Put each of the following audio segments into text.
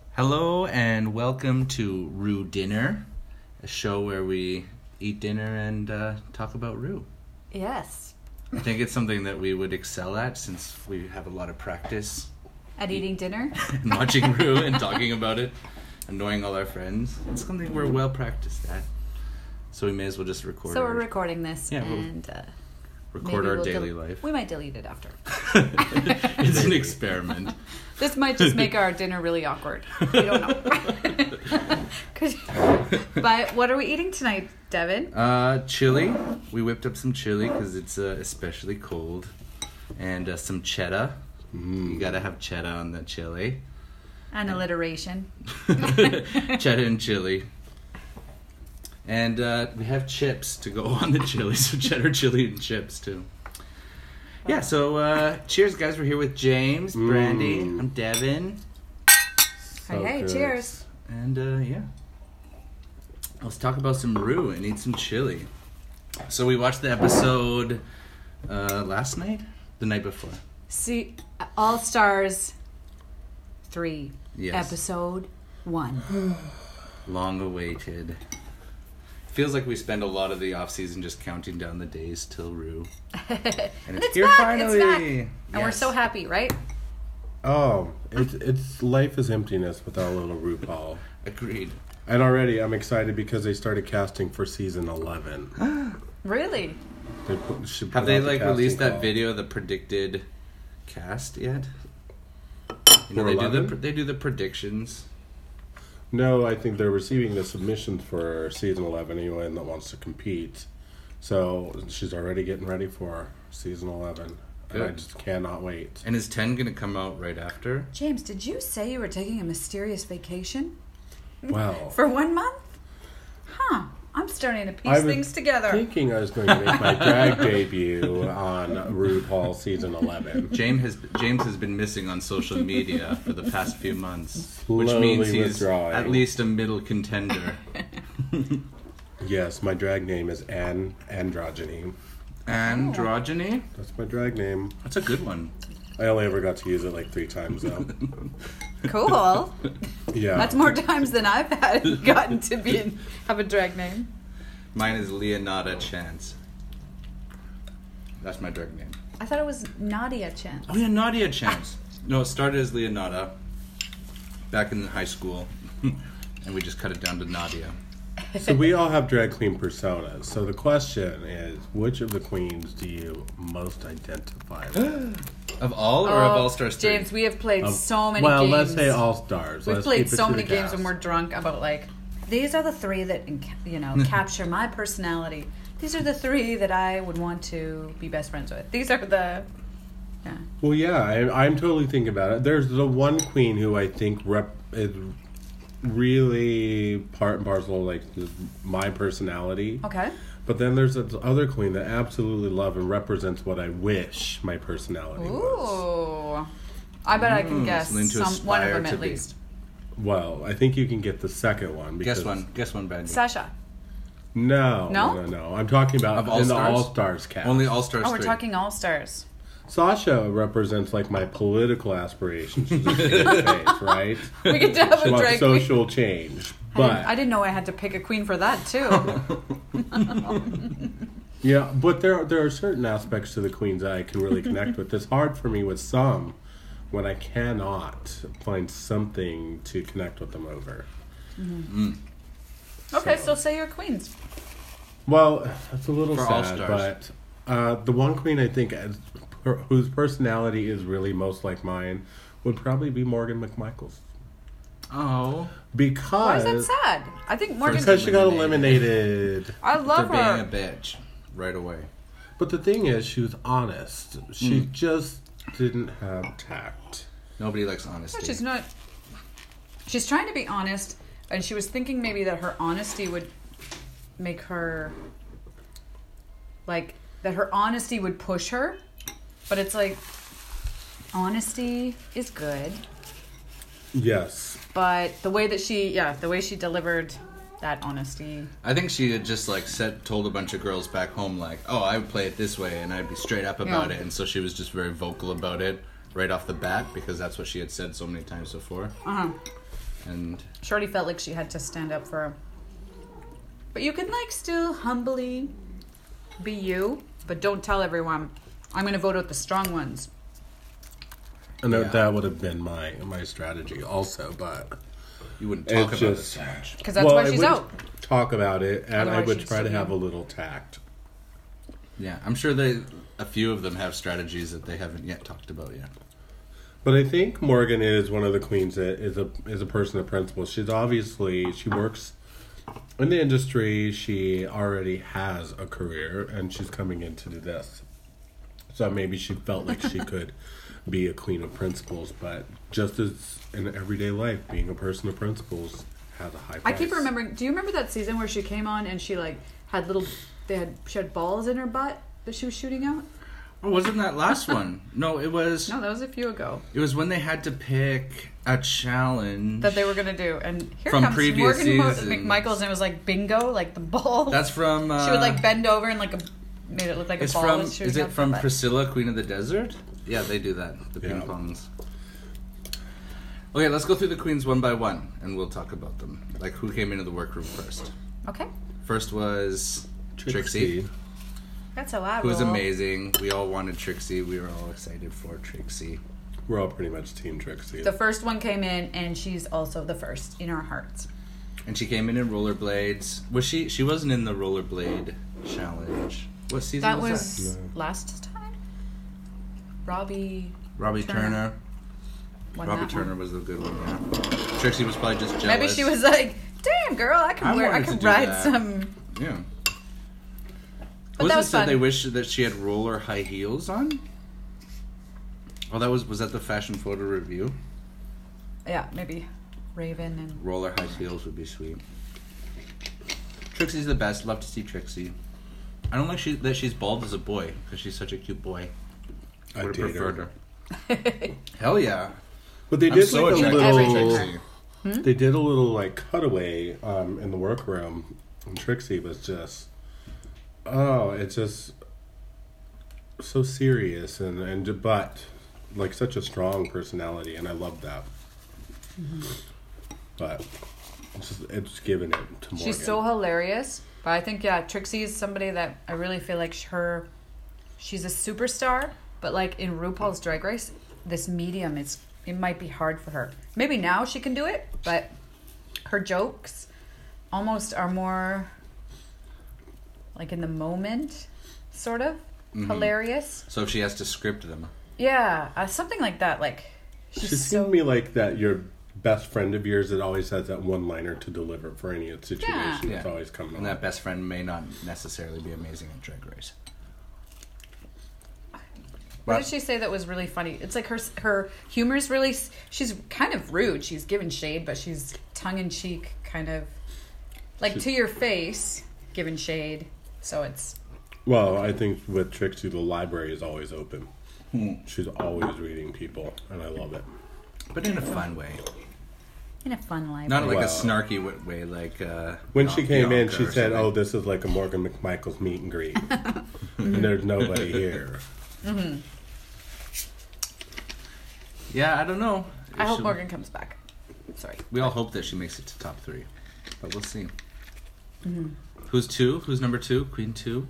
Hello and welcome to Rue Dinner, a show where we eat dinner and talk about Rue. Yes. I think it's something that we would excel at since we have a lot of practice At eating dinner? and watching Rue and talking about it, annoying all our friends. It's something we're well practiced at. So we may as well just record So our, we're recording this Yeah, we'll and record maybe our we'll daily life. We might delete it after. It's an experiment. This might just make our dinner really awkward. We don't know. But what are we eating tonight, Devin? Chili. We whipped up some chili because it's especially cold. And some cheddar. You gotta have cheddar on the chili. An alliteration. Cheddar and chili. And we have chips to go on the chili, so cheddar, chili, and chips too. Yeah, so cheers, guys. We're here with James, Brandy. I'm Devin. Hey, cheers. And yeah. Let's talk about some Rue and eat some chili. So we watched the episode last night? The night before. See, All Stars 3. Yes. Episode 1. Long awaited. Feels like we spend a lot of the off season just counting down the days till Rue. And it's here back, finally. it's back. And we're so happy, right? Oh, it's life is emptiness without a little RuPaul. Agreed. And already I'm excited because they started casting for season 11. Really? Have they released that video, the predicted cast yet? You know, they do the predictions. No, I think they're receiving the submissions for season 11. Anyone that wants to compete. So she's already getting ready for season 11. Good. And I just cannot wait. And is 10 going to come out right after? James, did you say you were taking a mysterious vacation? Well, For 1 month? Huh. I'm starting to piece things together. Thinking I was going to make my drag debut on RuPaul season 11. James has been missing on social media for the past few months, which Slowly means he's withdrawing. at least a middle contender. Yes, my drag name is Androgyny. Androgyny? That's my drag name. That's a good one. I only ever got to use it like 3 times though. Cool. Yeah. That's more times than I've gotten to have a drag name. Mine is Leonada Chance. That's my drag name. I thought it was Nadia Chen. Oh yeah, Nadia Chance. No, it started as Leonada back in high school, and we just cut it down to Nadia. So we all have drag queen personas. So the question is, which of the queens do you most identify with? Of all or of All Stars 3? James, we have played so many well, games. let's say All Stars. We've Let's played keep it so to many the games cast. when we're drunk about these are the 3 that capture my personality. These are the 3 that I would want to be best friends with. These are the Well, yeah, I'm totally thinking about it. There's the one queen who I think is really part and parcel like my personality. Okay. But then there's this other queen that I absolutely love and represents what I wish my personality was. Ooh. I bet I can guess something to one of aspire them to at be. least. Well, I think you can get the second one. Because Guess one, Brandy. Sasha. No. No? I'm talking about Of All in the Stars? All Stars cast. Only All Stars 3. Oh, we're talking All Stars. Sasha represents like my political aspirations. She's a face, right? We get to have She a wants drag queen. social change, but I didn't know I had to pick a queen for that too. yeah, but there are certain aspects to the queens that I can really connect with. It's hard for me with some when I cannot find something to connect with them over. Okay, so say your queens. Well, it's a little For All sad, Stars. but the one queen I think whose personality is really most like mine would probably be Morgan McMichaels. Oh. Because Why is that sad? I think Morgan. because she got eliminated. I For love being her. a bitch right away. But the thing is, she was honest. She just didn't have tact. Nobody likes honesty. No, she's not. She's trying to be honest, and she was thinking maybe that her honesty would make her that her honesty would push her. But it's like honesty is good. Yes. But the way she delivered that honesty. I think she had just told a bunch of girls back home oh, I would play it this way and I'd be straight up about it, and so she was just very vocal about it right off the bat because that's what she had said so many times before. And Shorty felt like she had to stand up for him. But you can like still humbly be you, but don't tell everyone, I'm going to vote out the strong ones. And Yeah. that would have been my strategy also, but you wouldn't talk about it just so much. Because that's why I she's would out. talk about it, and I Otherwise would she'd try to still have be- a little tact. Yeah, I'm sure a few of them have strategies that they haven't yet talked about yet. But I think Morgan is one of the queens that is a person of principle. She works in the industry. She already has a career, and she's coming in to do this. So maybe she felt like she could be a queen of principles, but just as in everyday life, being a person of principles has a high price. I keep remembering, do you remember that season where she came on and she like had she had balls in her butt that she was shooting out? Oh, wasn't that last one? No, it was. No, that was a few ago It was when they had to pick a challenge that they were going to do. And here From comes previous Morgan seasons. McMichaels, and it was like bingo, like the ball. That's from. she would like bend over and like made it look like It's a ball from. was shooting Is out it the from butt. Priscilla, Queen of the Desert? Yeah, they do that. The ping Yeah. pongs. Okay, let's go through the queens one by one, and we'll talk about them. Like who came into the workroom first. Okay. First was Trixie, That's how I who was roll. amazing. We all wanted Trixie. We were all excited for Trixie. We're all pretty much Team Trixie. The first one came in, and she's also the first in our hearts. And she came in rollerblades. Was she? She wasn't in the rollerblade challenge. What season That was was No. last time. Robbie that? Robbie Turner. won Robbie that Turner one. was the good one. Yeah. Trixie was probably just jealous. Maybe she was like, "Damn, girl, I I wanted to can do ride that. some." Yeah. But that was said fun. they wish that she had roller high heels on? Oh, was that the fashion photo review? Yeah, maybe Raven and Roller high heels would be sweet. Trixie's the best. Love to see Trixie. I don't like that she's bald as a boy because she's such a cute boy. I Would have date preferred her. her. Hell yeah! But they I'm did so like a attracted Every to little. Trixie. They did a little like cutaway in the workroom, and Trixie was just, it's just so serious and but like such a strong personality, and I love that. But it's given it to Morgan. she's so hilarious. But I think Trixie is somebody that I really feel like she's a superstar. But like in RuPaul's Drag Race, this medium it might be hard for her. Maybe now she can do it, but her jokes almost are more like in the moment, sort of hilarious. So she has to script them. Yeah, something like that. Like She she's seemed so to me like that your best friend of yours that always has that one liner to deliver for any situation Yeah. that's always coming And on. that best friend may not necessarily be amazing at Drag Race. What did she say that was really funny? It's like her humor is really. She's kind of rude. She's giving shade, but she's tongue in cheek, kind of like to your face, giving shade. So it's Well, I think with Trixie, the library is always open. She's always reading people, and I love it. But in a fun way. in a fun life. Not like a Wow. snarky way, like... When she came in, Bianca she or said, something. "Oh, this is like a Morgan McMichael's meet and greet, and there's nobody here." Yeah, I don't know. I hope She- Morgan comes back. Sorry. We all hope that she makes it to top 3. But we'll see. Mm-hmm. Who's 2? Who's number 2? Queen 2?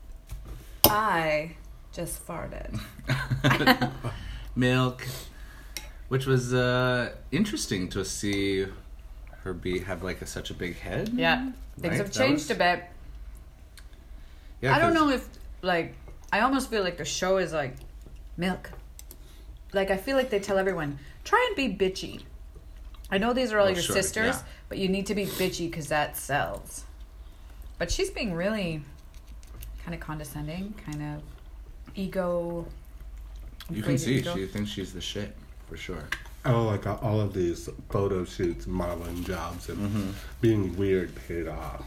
I just farted. Milk. Which was interesting to see her have like such a big head. Yeah, things Right, have that changed was- a bit. Yeah, I don't 'cause- know if like I almost feel like the show is like milk. Like I feel like they tell everyone try and be bitchy. I know these are all Oh, your sure, sisters, yeah. but you need to be bitchy because that sells. But she's being really kind of condescending, kind of ego. You can inflated see ego. she thinks she's the shit, for sure. Oh, like all of these photo shoots, modeling jobs, and being weird paid off.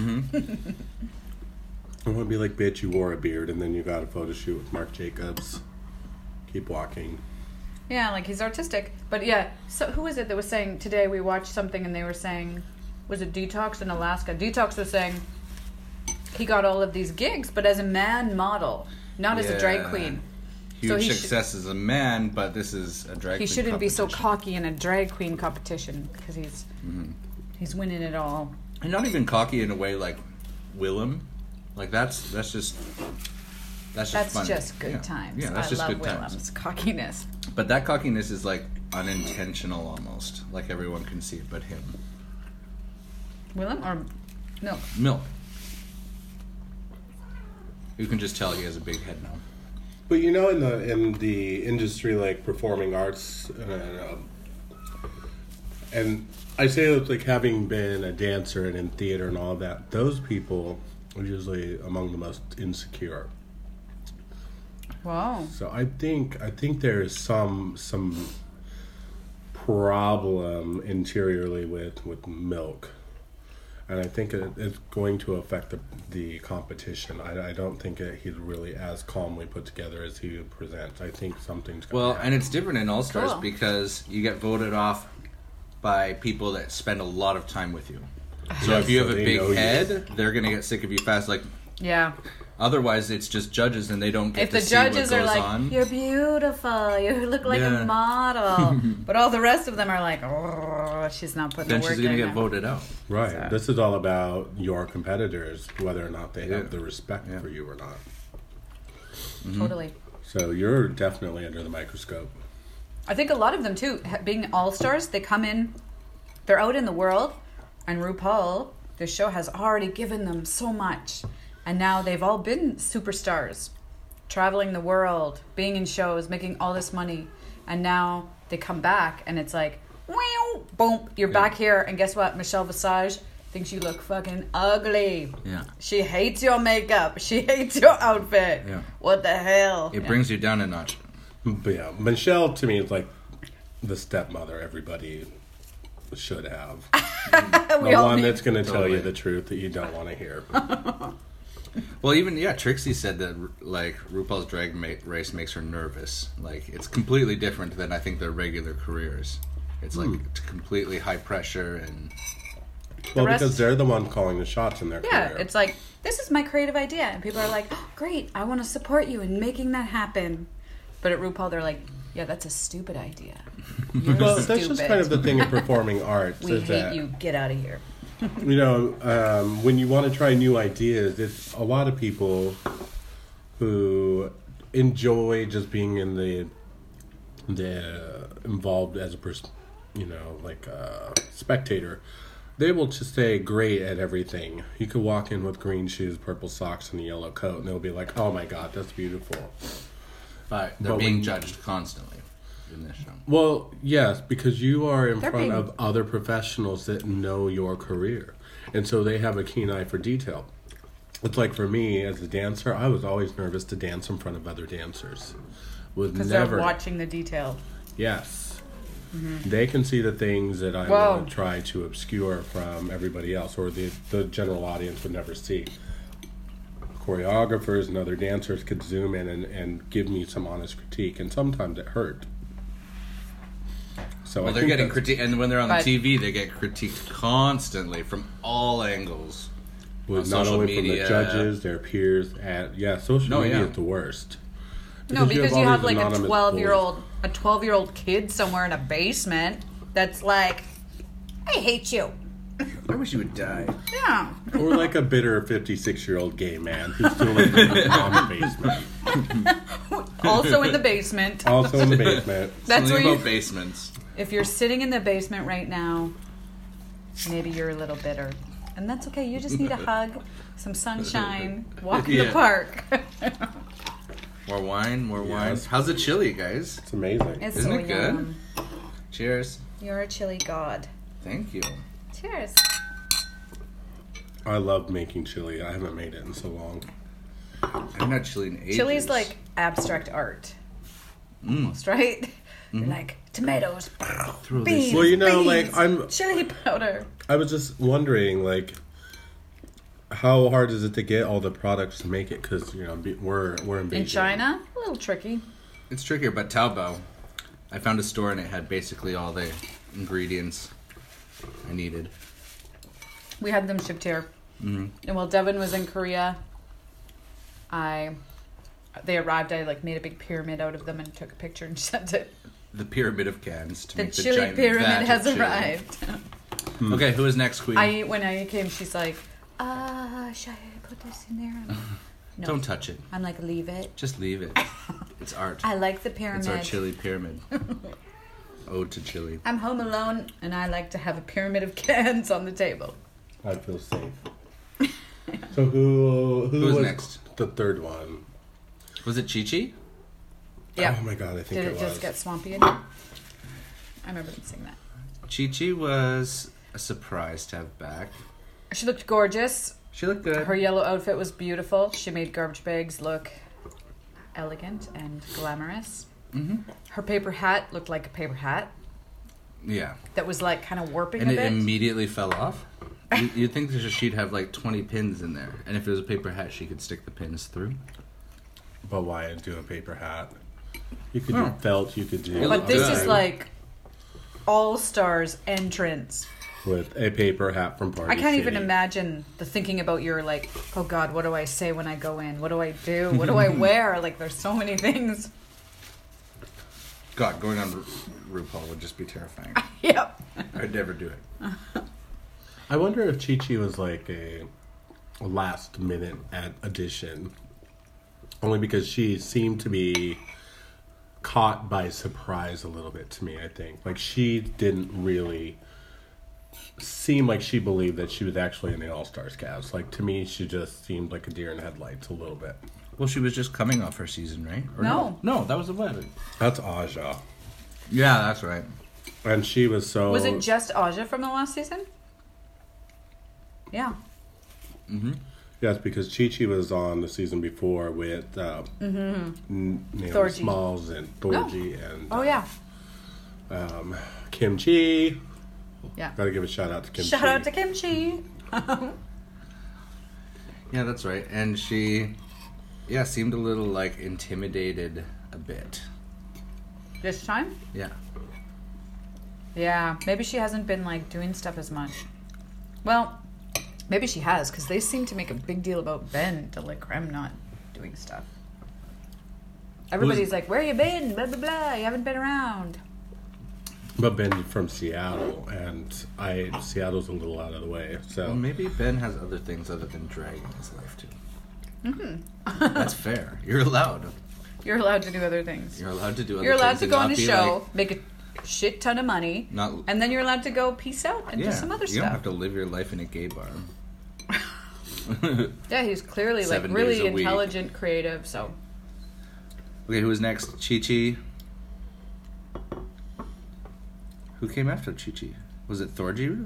I want to be like, bitch, you wore a beard, and then you got a photo shoot with Marc Jacobs. Keep walking. Yeah, like he's artistic. But yeah, so who was it that was saying today we watched something and they were saying, was it Detox in Alaska? Detox was saying he got all of these gigs, but as a man model, not as a drag Yeah. queen. huge success as a man, but this is a drag queen He shouldn't be so competition. cocky in a drag queen competition because he's winning it all. And not even cocky in a way like Willem. Like that's just funny. Just good Yeah. times. Yeah, that's I just love good Willem's times. cockiness. But that cockiness is like unintentional almost. Like everyone can see it but him. Willem or no? Milk. You can just tell he has a big head now. But you know, in the industry like performing arts, and I say that like having been a dancer and in theater and all of that, those people are usually among the most insecure. Wow. So I think there is some problem interiorly with Milk, and I think it's going to affect the competition. I don't think he's really as calmly put together as he presents. I think something's going to happen. And it's different in All Stars Cool. because you get voted off by people that spend a lot of time with you. So Yes, if you have so a they big know you. head, they're going to get sick of you fast. Like Yeah. otherwise, it's just judges and they don't get If to the see what judges goes are like, on. "You're beautiful. You look like Yeah. a model," but all the rest of them are like, "Oh, she's not putting Then the work she's going to in." get voted out. Right. So- This is all about your competitors, whether or not they Yeah. have the respect Yeah. for you or not. Totally. So you're definitely under the microscope. I think a lot of them too, being all stars, they come in, they're out in the world, and RuPaul, the show has already given them so much, and now they've all been superstars, traveling the world, being in shows, making all this money, and now they come back, and it's like, wow, boom, you're back here, and guess what? Michelle Visage thinks you look fucking ugly. Yeah. She hates your makeup. She hates your outfit. Yeah. What the hell? It brings you down a notch. But yeah, Michelle to me is like the stepmother everybody should have. We The all one need- that's going to tell you Totally. the truth that you don't want to hear. Well, even Trixie said that like RuPaul's Drag Race makes her nervous. Like it's completely different than I think their regular careers. It's like it's completely high pressure and Well, rest- because they're the one calling the shots in their Yeah, career. it's like, this is my creative idea. And people are like, oh, great, I want to support you in making that happen. But at RuPaul, they're like, yeah, that's a stupid idea. You're well, stupid. that's just kind of the thing of performing arts. We is hate that, you. Get out of here. You know, when you want to try new ideas, it's a lot of people who enjoy just being in the involved as a person, you know, like a spectator. They will just say great at everything. You could walk in with green shoes, purple socks, and a yellow coat, and they'll be like, "Oh my god, that's beautiful." but they're But being when- judged constantly in this show. Well, yes, because you are in They're front being- of other professionals that know your career. And so they have a keen eye for detail. It's like for me as a dancer, I was always nervous to dance in front of other dancers. Was Because never. they're watching the detail. Yes. They can see the things that I Whoa. would try to obscure from everybody else or the general audience would never see. Choreographers and other dancers could zoom in and give me some honest critique, and sometimes it hurt. So Well, I they're think getting that's- critiqued, and when they're on But- the TV, they get critiqued constantly from all angles. with on not social only media. from the judges, their peers, and social No, media yeah. is the worst. No, because you all have these like a anonymous 12-year-old kid somewhere in a basement that's like, I hate you. I wish you would die. Yeah. bullies. Or like a bitter 56-year-old gay man who's still in the mom's basement. Also in the basement. Also in the basement. That's Something where about you, basements. if you're sitting in the basement right now, maybe you're a little bitter. And that's okay. You just need a hug, some sunshine, walk in the Yeah. park. More wine, more wine. Yes. How's the chili, guys? It's amazing. It's Isn't so it good? yum. Cheers. You're a chili god. Thank you. Cheers. I love making chili. I haven't made it in so long. I'm not chili in ages. Chili's like abstract art. Almost, right? You're like, tomatoes, Throw beans, this. Well, you know, beans, like, I'm- chili powder. I was just wondering, like, how hard is it to get all the products to make it? Because, you know, we're in Beijing. In China, a little tricky. It's trickier, but Taobao. I found a store and it had basically all the ingredients I needed. We had them shipped here. And while Devin was in Korea, I they arrived, I like made a big pyramid out of them and took a picture and sent it. The pyramid of cans to The make the chili giant pyramid vat of has chili. arrived. Okay, who is next, Queen? When I came, she's like, should I put this in there? I'm like, no. Don't touch it. I'm like, leave it. Just leave it. It's art. I like the pyramid. It's our chili pyramid. Ode to chili. I'm home alone, and I like to have a pyramid of cans on the table. I feel safe. So who Who's was next? the third one? Was it Chi-Chi? Yeah. Oh my god, I think Did it it was. just get swampy in here? I remember them saying that. Chi-Chi was a surprise to have back. She looked gorgeous. She looked good. Her yellow outfit was beautiful. She made garbage bags look elegant and glamorous. Mm-hmm. Her paper hat looked like a paper hat Yeah. that was like kind of warping And a it bit. immediately fell off. You'd think that she'd have like 20 pins in there. And if it was a paper hat, she could stick the pins through. But why do a paper hat? You could Oh. do felt, you could do... But this good. is like all-stars entrance. with a paper hat from Party I can't even City. imagine the thinking about your like, oh God, what do I say when I go in? What do I do? What do I wear? Like there's so many things. God, going on RuPaul would just be terrifying. Yep. I'd never do it. I wonder if Chi-Chi was like a last minute addition. Only because she seemed to be caught by surprise a little bit to me, I think. Like she didn't really seem like she believed that she was actually in the All-Stars cast. Like to me, she just seemed like a deer in headlights a little bit. Well, she was just coming off her season, right? Or No. No, that was the wedding. That's Aja. Yeah, that's right. And she was so... Was it just Aja from the last season? Yeah. Mm-hmm. Yes, because Chi-Chi was on the season before with Naomi Thorgy. Smalls and Thorgy and Oh yeah. Kim Chi. Yeah. Gotta give a shout out to Kim Shout Chi. out to Kimchi. Yeah, that's right. And she, seemed a little like intimidated a bit. This time? Yeah. Yeah. Maybe she hasn't been like doing stuff as much. Well, maybe she has, because they seem to make a big deal about Ben de la Creme not doing stuff. Everybody's like, where you been? Blah, blah, blah. You haven't been around. But Ben from Seattle, and Seattle's a little out of the way, so... Well, maybe Ben has other things other than drag in his life too. Mm-hmm. That's fair. You're allowed. You're allowed to do other things. You're allowed to do other You're allowed things to and go on not a be show, make a shit ton of money, Not- and then you're allowed to go peace out and do some other you don't have stuff. to live your life in a gay bar. Yeah, he's clearly like 7 days really a week. intelligent, creative, so... Okay, who was next? Chi-Chi. Who came after Chi-Chi? Was it Thorgy?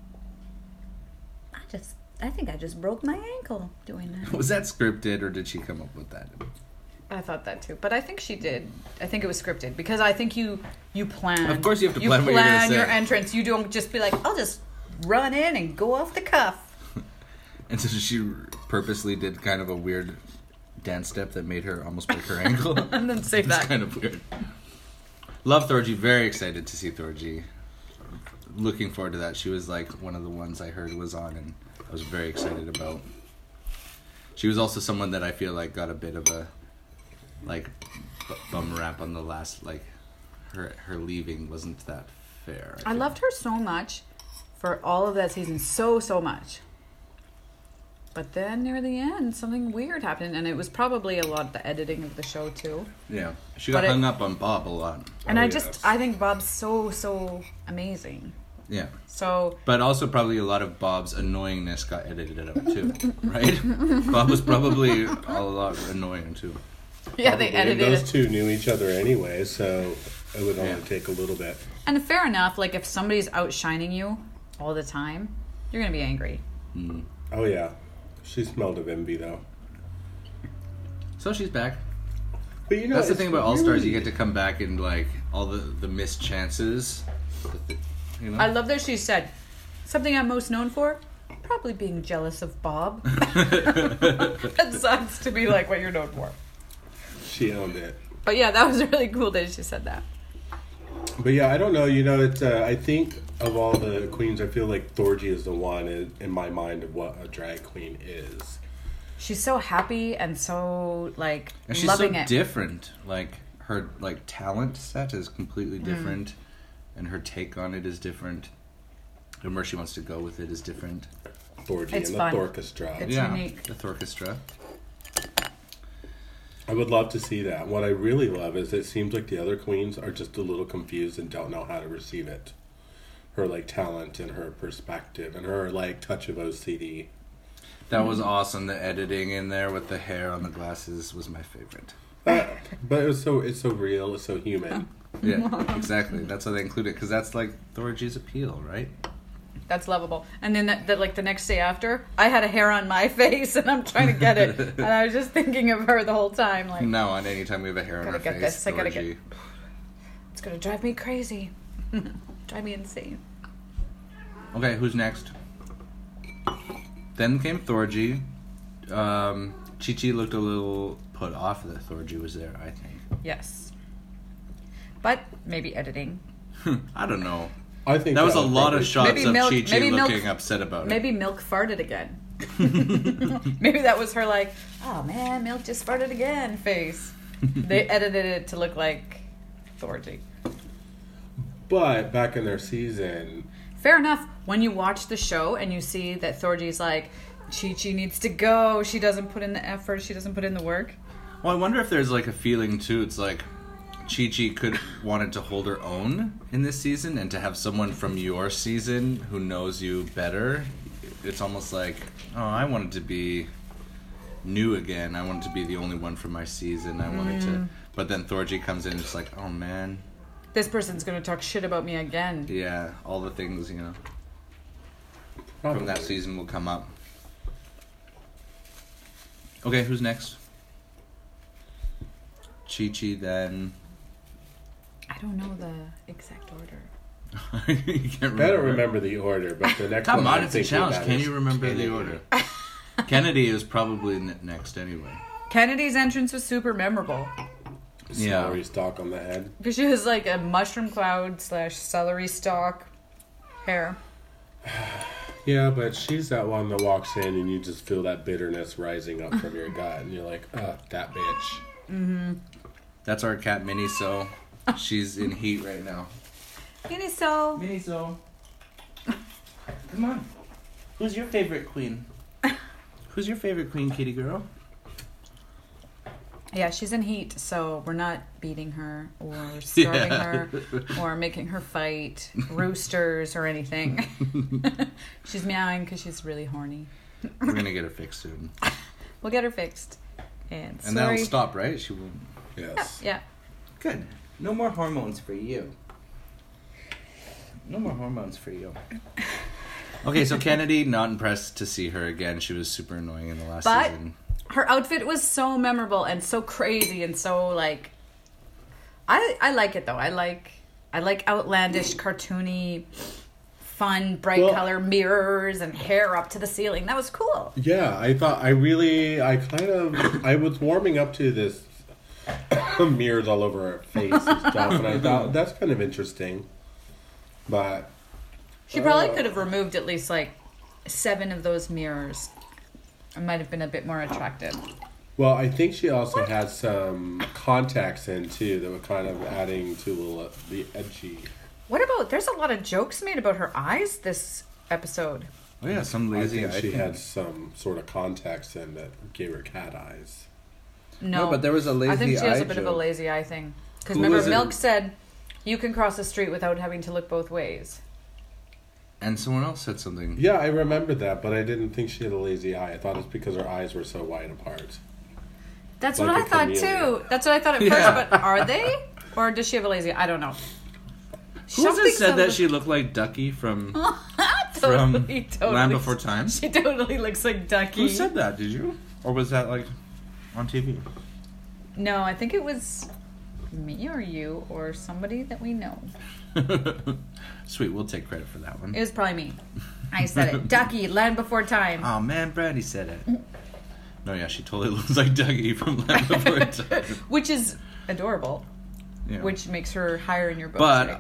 I think I just broke my ankle doing that. Was that scripted or did she come up with that? I thought that too, but I think she did. I think it was scripted because I think you plan. Of course you have to plan what you're gonna say. your entrance. You don't just be like, I'll just run in and go off the cuff. And so she purposely did kind of a weird dance step that made her almost break her ankle. And then say It's that. kind of weird. Love Thorgy. Very excited to see Thorgy. Looking forward to that. She was like one of the ones I heard was on and I was very excited about. She was also someone that I feel like got a bit of a like bum rap on the last, like her leaving wasn't that fair. I loved her so much for all of that season, so much. But then near the end, something weird happened, and it was probably a lot of the editing of the show too. Yeah, she got But hung up on Bob a lot. And Oh, I think Bob's so amazing. Yeah, So but also probably a lot of Bob's annoyingness got edited out too, right? Bob was probably a lot annoying too. yeah, they Probably. And edited those it. two knew each other anyway, so it would only Yeah. take a little bit. And fair enough, like if somebody's outshining you all the time, you're gonna be angry. Oh yeah, she smelled of envy though. So she's back. But you know, That's the it's thing about All Stars. You really- get to come back and like all the missed chances. You know? I love that she said, something I'm most known for? Probably being jealous of Bob. That sucks to be like what you're known for. She owned it. But yeah, that was really cool that she said that. But yeah, I don't know. You know, it's. I think of all the queens, I feel like Thorgy is the one in my mind of what a drag queen is. she's so happy and so like And she's loving so it. different. Like her talent set is completely different, and her take on it is different. And where she wants to go with it is different. Thorgy It's and fun. the Thorchestra. It's unique. The Thorchestra. I would love to see that. What I really love is it seems like the other queens are just a little confused and don't know how to receive it. Her like talent and her perspective and her like touch of OCD. That was awesome. The editing in there with the hair on the glasses was my favorite. But it's so real, it's so human. Yeah, exactly. That's why they include it, because that's like Thorgy's appeal, right? That's lovable. And then the next day after, I had a hair on my face and I'm trying to get it. And I was just thinking of her the whole time. Like, No, on any time we have a hair on Gotta our get face, this, I gotta Thorgy. get- it's going to drive me crazy. Drive me insane. Okay, who's next? Then came Thorgy. Chi-Chi looked a little put off that Thorgy was there, I think. Yes. But maybe editing. I don't know. I think That was a lot probably- of shots Maybe of Milk- Chi-Chi maybe Milk- looking upset about it. Maybe Milk farted again. Maybe that was her like, oh man, Milk just farted again face. They edited it to look like Thorgy. But back in their season, Fair enough. When you watch the show and you see that Thorgy's like, Chi-Chi needs to go. She doesn't put in the effort. She doesn't put in the work. Well, I wonder if there's like a feeling too. It's like Chi-Chi wanted to hold her own in this season, and to have someone from your season who knows you better, it's almost like, oh, I wanted to be new again. I wanted to be the only one from my season. I wanted to, but then Thorgy comes in and it's like, oh man, This person's going to talk shit about me again. yeah, all the things from probably. that season will come up. Okay, who's next? Chi-Chi, then. I don't know the exact order. You can't I don't remember the order, but the next Come one on, I'm it's a thinking challenge. about Can is you remember Kennedy. the order? Kennedy is probably next anyway. Kennedy's entrance was super memorable Yeah. Celery stalk on the head. because she was like a mushroom cloud / celery stalk hair. Yeah, but she's that one that walks in and you just feel that bitterness rising up from your gut, and you're like, that bitch. That's our cat Minnie, so she's in heat right now. Miniso. Minnie, so. Come on. Who's your favorite queen? Who's your favorite queen, kitty girl? Yeah, she's in heat, so we're not beating her or starving her or making her fight roosters or anything. She's meowing because she's really horny. We're gonna get her fixed soon. We'll get her fixed. And And sorry. that'll stop, right? She will. Yes. Yeah. Good. No more hormones for you. No more hormones for you. Okay, so Kennedy, not impressed to see her again. She was super annoying in the last But season. her outfit was so memorable and so crazy and so like I like it though. I like outlandish, cartoony, fun, bright color mirrors and hair up to the ceiling. That was cool. Yeah, I was warming up to this mirrors all over her face and stuff, and I thought that's kind of interesting. But She probably could have removed at least like 7 of those mirrors. It might have been a bit more attractive. well, I think she also had some contacts in too that were kind of adding to the edgy. What about, there's a lot of jokes made about her eyes this episode. Oh yeah, some I lazy think eye she thing. had some sort of contacts in that gave her cat eyes. No, but there was a lazy I think she has eye a bit of a joke. lazy eye thing. Because Who remember, was it? Milk said, you can cross the street without having to look both ways. And someone else said something. Yeah, I remember that, but I didn't think she had a lazy eye. I thought it's because her eyes were so wide apart. That's Like what a I thought chameleon. too. That's what I thought at Yeah. first, but are they? Or does she have a lazy eye? I don't know. Who was it said that she looked like Ducky from totally, Land Before Time? She totally looks like Ducky. Who said that? Did you? Or was that like on TV? No, I think it was me or you or somebody that we know. Sweet, we'll take credit for that one. It was probably me. I said it. Ducky, Land Before Time. Oh man, Brady said it. No, yeah, she totally looks like Dougie from Land Before Time. Which is adorable. Yeah. Which makes her higher in your book. But today.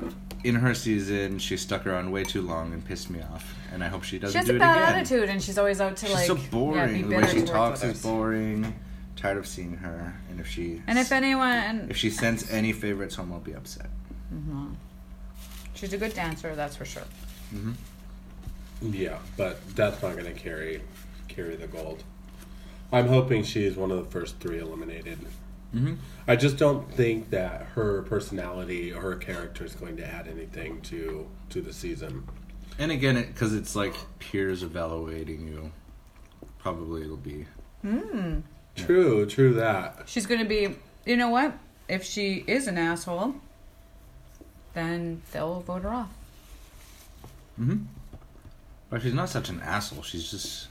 in her season, she stuck around way too long and pissed me off. And I hope she She doesn't has do a it bad again. attitude, and she's always out to She's like. so Yeah, be boring. The bitter way she towards talks others. is boring. Tired of seeing her. And if she sends any favorites home, I'll be upset. She's a good dancer, that's for sure. Yeah, but that's not going to carry the gold. I'm hoping she's one of the first 3 eliminated. I just don't think that her personality or her character is going to add anything to the season. And again, because it's like peers evaluating you, probably it'll be. True that. She's going to be, you know what? If she is an asshole, then they'll vote her off. But she's not such an asshole. She's just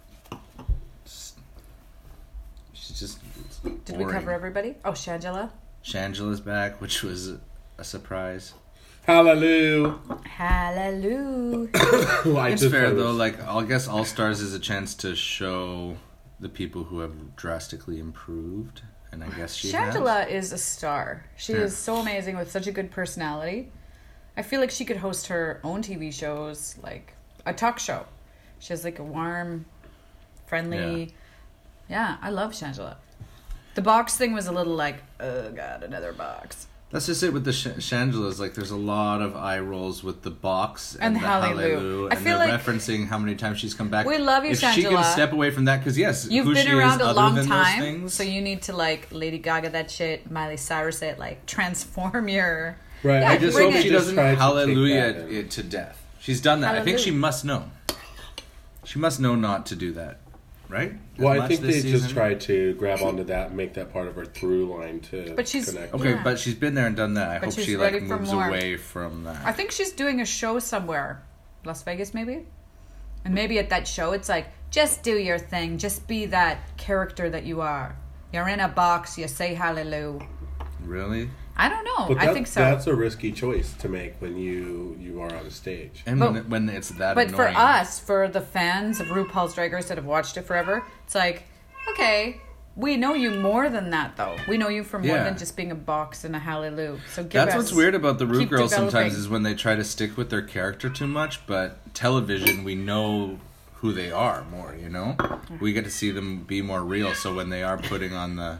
Did we boring. cover everybody? Oh, Shangela. Shangela's back, which was a surprise. Hallelujah. Hallelujah. It's fair though. Like, I guess All Stars is a chance to show the people who have drastically improved, and I guess she has. Shangela is a star. She is so amazing with such a good personality. I feel like she could host her own TV shows, like a talk show. She has like a warm, friendly. Yeah, I love Shangela. The box thing was a little like, oh god, another box. That's just it with the Shangela's. Like, there's a lot of eye rolls with the box and And the Hallelujah. I and feel they're like referencing how many times she's come back. we love you, if she can Shangela. step away from that, because yes, You've who been she around is a other long than time, those things, so you need to like Lady Gaga that shit, Miley Cyrus it, like transform your. Right. Yeah, I just bring hope it. she Just doesn't tried to take hallelujah that in. it to death. She's done that. I think she Hallelujah. must know. She must know not to do that, right? As Well, I much think this they season. just tried to grab onto that and make that part of her through line to But she's- connect. Okay, Yeah. but she's been there and done that. I But hope she's she like ready for moves more. away from that. I think she's doing a show somewhere, Las Vegas maybe, and maybe at that show it's like just do your thing, just be that character that you are. You're in a box, you say hallelujah. Really? I don't know. But I think so. That's a risky choice to make when you are on stage. And But- when it's that But for annoying. us, for the fans of RuPaul's Drag Race that have watched it forever, it's like, okay, we know you more than that, though. We know you for more Yeah. than just being a box and a hallelujah. So give That's us, what's weird about the Ru keep girls sometimes developing. is when they try to stick with their character too much, but television, we know who they are more, you know? We get to see them be more real, so when they are putting on the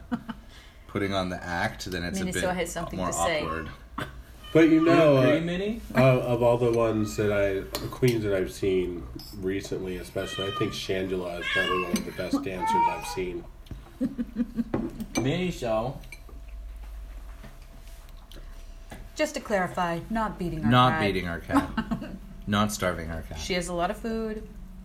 act, then it's Minnesota a has bit something more to say. awkward. But you know, Minnie? of all the ones that the queens that I've seen recently, especially, I think Shangela is probably one of the best dancers I've seen. Minnie show. Just to clarify, not beating our Not cat. beating our cat. Not starving our cat. She has a lot of food.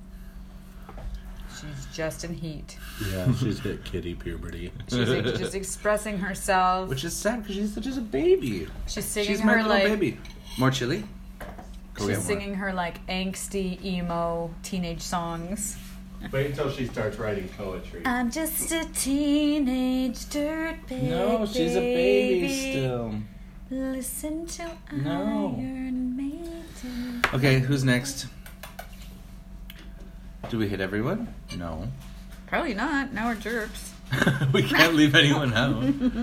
She's just in heat. Yeah, she's hit kitty puberty. She's like, just expressing herself. Which is sad because she's just a baby. She's singing She's my her little like baby. More chili? Go she's get more. singing her like angsty emo teenage songs. Wait until she starts writing poetry. I'm just a teenage dirt bag. No, she's a baby still. Listen to No. Iron Maiden. Okay, who's next? Do we hit everyone? No. Probably not. Now we're jerks. We can't leave anyone out.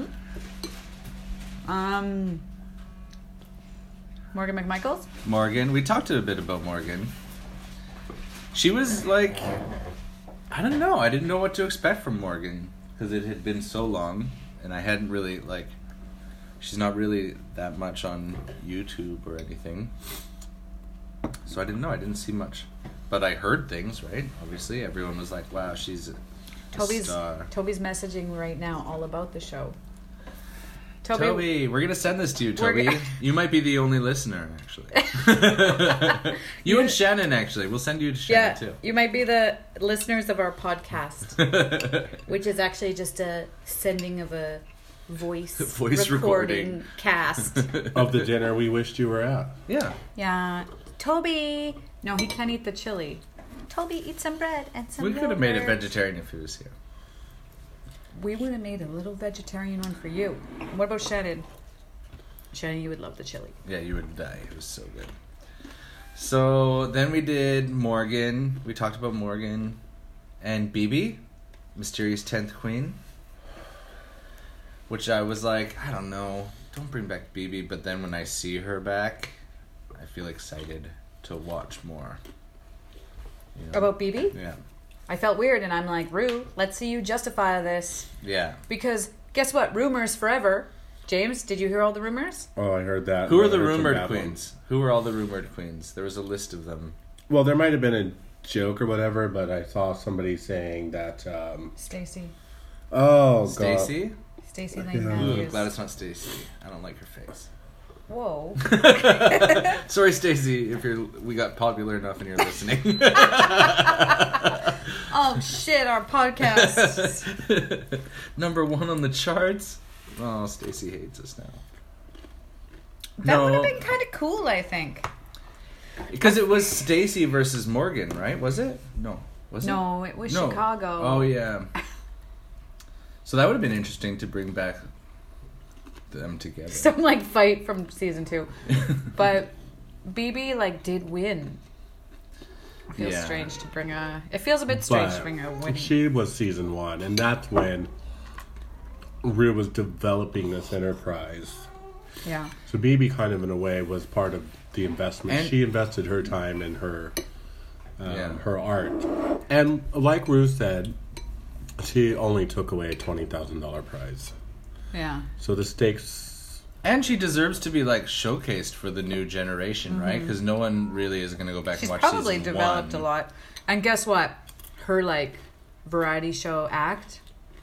Morgan McMichaels. Morgan. We talked a bit about Morgan. She was like, I don't know. I didn't know what to expect from Morgan because it had been so long, and I hadn't really like. She's not really that much on YouTube or anything, so I didn't know. I didn't see much, but I heard things. Right? Obviously, everyone was like, "Wow, she's a star." Toby's messaging right now all about the show. Toby, Toby, we're gonna send this to you, We're Toby. gonna- You might be the only listener, actually. You and Shannon, actually. We'll send you to yeah, Shannon, you might be the listeners of our podcast, too. which is actually just a sending of a voice Recording. cast. Of the dinner we wished you were at. Yeah. Yeah, Toby. No, he can't eat the chili. Toby, eat some bread and some. We could have made it yogurt. vegetarian if he was here. We would have made a little vegetarian one for you. What about Shannon? Shannon, you would love the chili. Yeah, you would die. It was so good. So then we did Morgan. We talked about Morgan and BB, Mysterious 10th Queen. Which I was like, I don't know. Don't bring back BB. But then when I see her back, I feel excited to watch more. You know? About BB? Yeah. I felt weird, and I'm like, Rue, let's see you justify this. Yeah. Because guess what? Rumors forever. James, did you hear all the rumors? Oh, I heard that. Who are the I heard some rumored bad queens? ones. Who are all the rumored queens? There was a list of them. Well, there might have been a joke or whatever, but I saw somebody saying that. Stacy. Oh, God. Stacey? Stacey Lane Yeah. Ooh, Matthews. glad it's not Stacey. I don't like her face. Whoa. Sorry, Stacey, if we got popular enough and you're listening. Oh, shit, our podcast. Number 1 on the charts. Oh, Stacey hates us now. That would have been kind of cool, I think. Because it was Stacey versus Morgan, right? Was it? No. Was it? No, it was No. Chicago. Oh, yeah. So that would have been interesting to bring back them together. Some, like, fight from season 2. But BB, like, did win. It feels Yeah. strange to bring a... It feels a bit strange to But bring a winning. she was season 1, and that's when Rue was developing this enterprise. Yeah. So BB kind of, in a way, was part of the investment. And- She invested her time in her Yeah. her art. And like Rue said, she only took away a $20,000 prize. Yeah. So the stakes... And she deserves to be, like, showcased for the new generation, right? Because no one really is going to go back She's and watch probably season developed 1. a lot. And guess what? Her, like, variety show act,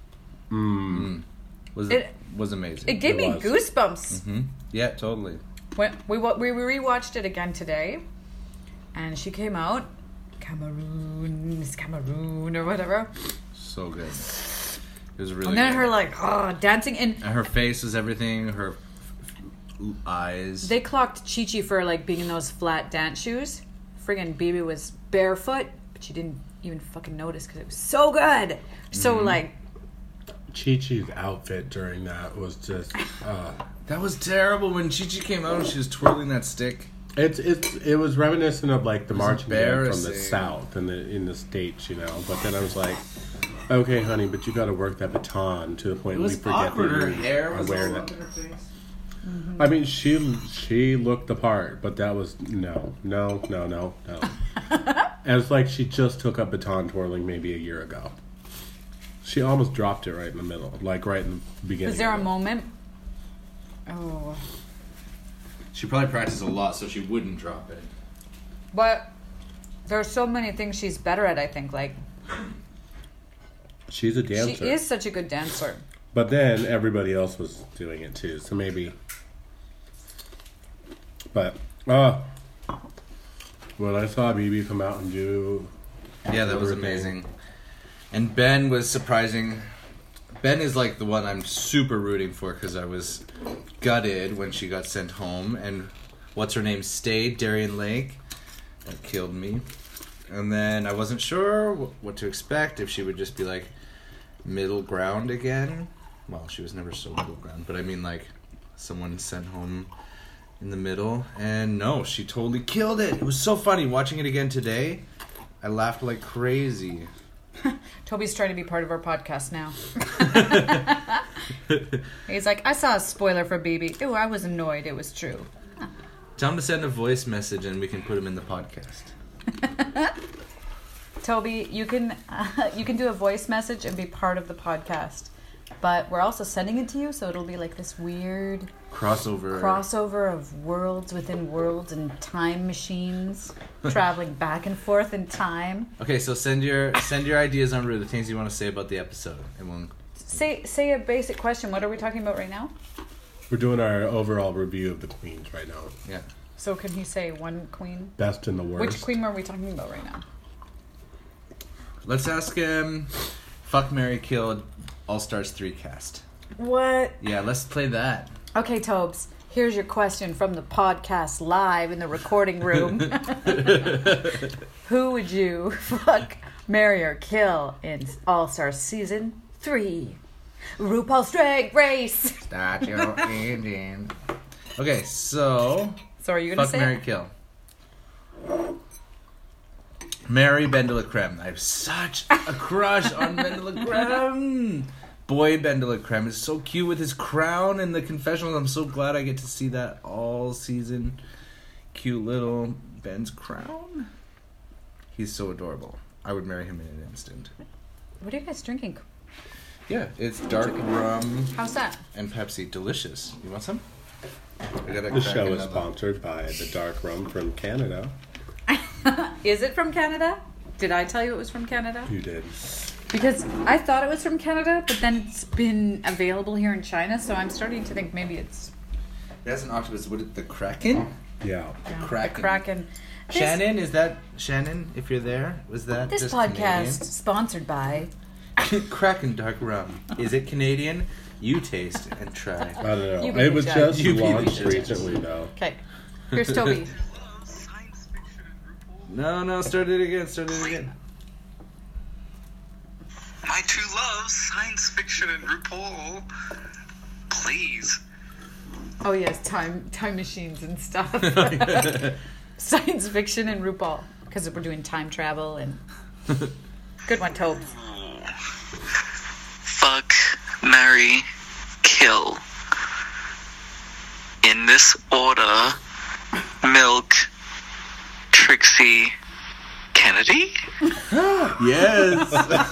Was amazing. it gave It me was. goosebumps. Yeah, totally. When we rewatched it again today, and she came out, Miss Cameroon, or whatever. So good. It was really And then good. her, like, dancing. And And her face was everything. Her eyes. they clocked Chi-Chi for, like, being in those flat dance shoes. Friggin' BB was barefoot, but she didn't even fucking notice because it was so good. So, like... Chi-Chi's outfit during that was just... That was terrible when Chi-Chi came out and she was twirling that stick. It was reminiscent of like the marching band from the embarrassing. South and in the States, you know. But then I was like, okay, honey, but you got to work that baton to the point It we was forget awkward. that Her you hair are was wearing all that. up in her face. I mean, she looked the part, but that was no. And it's like she just took up baton twirling maybe a year ago. She almost dropped it right in the middle, like right in the beginning. Was there a of it. moment? Oh. She probably practiced a lot so she wouldn't drop it. But there's so many things she's better at, I think. Like, She's a dancer. she is such a good dancer. But then everybody else was doing it too, so maybe. But when I saw BB come out and do, Yeah, that was everything, amazing. And Ben was surprising. Ben is like the one I'm super rooting for because I was gutted when she got sent home. And what's her name stayed, Darian Lake. That killed me. And then I wasn't sure what to expect, if she would just be like middle ground again. Well, she was never so middle ground, but I mean like someone sent home in the middle. And no, she totally killed it. It was so funny watching it again today. I laughed like crazy. Toby's trying to be part of our podcast now. He's like, I saw a spoiler for BB. Ooh, I was annoyed. It was true. Tell him to send a voice message and we can put him in the podcast. Toby, you can do a voice message and be part of the podcast. But we're also sending it to you, so it'll be like this weird crossover of worlds within worlds and time machines traveling back and forth in time. Okay, so send your ideas on the things you want to say about the episode, and we'll. Say a basic question. What are we talking about right now? We're doing our overall review of the queens right now. Yeah. So can he say one queen? Best and the worst. Which queen are we talking about right now? Let's ask him. Fuck, Marry, Kill, All Stars 3 cast. What? Yeah, let's play that. Okay, Tobes. Here's your question from the podcast live in the recording room. Who would you fuck, marry, or kill in All Stars Season 3? RuPaul's Drag Race. Start your engine. Okay, so So are you going to fuck, say Marry, it? Kill. Marry Ben de la Creme. I have such a crush on Ben de la Creme. Boy, Ben de la Creme is so cute with his crown and the confessionals. I'm so glad I get to see that all season. cute little Ben's crown. He's so adorable. I would marry him in an instant. What are you guys drinking? Yeah, it's dark rum How's that? and Pepsi. Delicious. You want some? The show is sponsored by the dark rum from Canada. Is it from Canada? Did I tell you it was from Canada? You did. Because I thought it was from Canada, but then it's been available here in China, so I'm starting to think maybe it's... That's an octopus. What is the Kraken? Yeah. Kraken. The Kraken. Shannon, is that Shannon? If you're there, was that This just podcast sponsored by... Kraken dark rum. Is it Canadian? You taste and try. I don't know. You be It the was judge. just You be the launched judge. recently, though. Okay. Here's Toby. No, start it again. My two loves, science fiction and RuPaul. Please. Oh yes, time machines and stuff. Science fiction and RuPaul. Because we're doing time travel and... Good one, Tobe. Fuck, marry, kill. In this order, Milk, Trixie, Kennedy? Yes.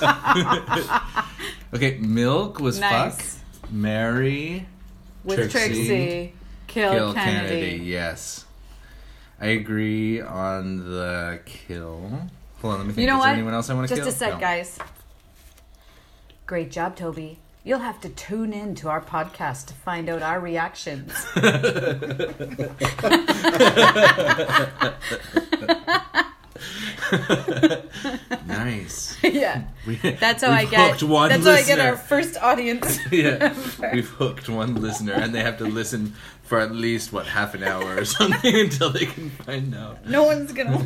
Okay, Milk was Nice. fuck. Mary. With Trixie. Kill Kennedy. Yes. I agree on the kill. Hold on, let me think. You know Is what? there anyone else I want to kill? Just a sec, No. guys. Great job, Toby. You'll have to tune in to our podcast to find out our reactions. Nice. Yeah. That's how We've I get. hooked one That's how I get listener. our first audience. Yeah, we've hooked one listener, and they have to listen for at least half an hour or something until they can find out. No one's gonna.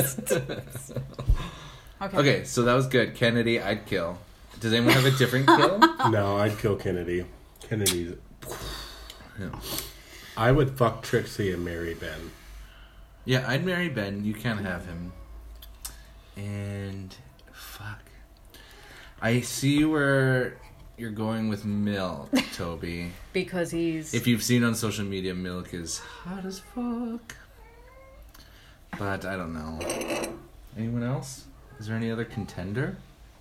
Okay, so that was good. Kennedy, I'd kill. Does anyone have a different kill? No, I'd kill Kennedy. Kennedy's... Yeah. I would fuck Trixie and marry Ben. Yeah, I'd marry Ben. You can't have him. And fuck, I see where you're going with Milk, Toby. Because he's. If you've seen on social media, Milk is hot as fuck. But I don't know. Anyone else? Is there any other contender?